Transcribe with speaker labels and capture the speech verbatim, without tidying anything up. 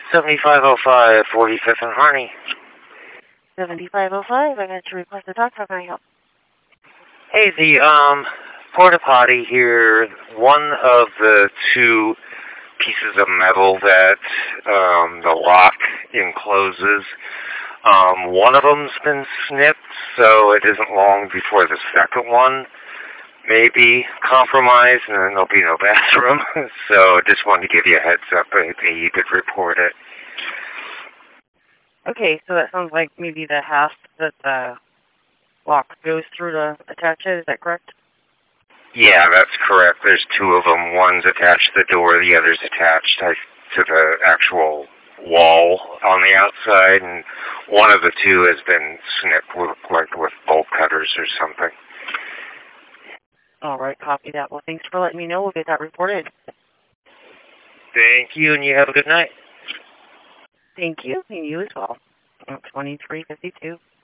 Speaker 1: seventy-five oh five, forty-fifth and Harney.
Speaker 2: seventy-five oh five, I got your request to talk. How can I help?
Speaker 1: Hey, the um, porta potty here, one of the two pieces of metal that um, the lock encloses, um, one of them's been snipped, so it isn't long before the second one may be compromised, and then there'll be no bathroom. So just wanted to give you a heads up that you could report it.
Speaker 2: Okay, so that sounds like maybe the half that the lock goes through to attach it. Is that correct?
Speaker 1: Yeah, that's correct. There's two of them. One's attached to the door, the other's attached to the actual wall on the outside, and one of the two has been snipped with, like with bolt cutters or something.
Speaker 2: All right, copy that. Well, thanks for letting me know. We'll get that reported.
Speaker 1: Thank you, and you have a good night.
Speaker 2: Thank you, and you as well. twenty-three fifty-two.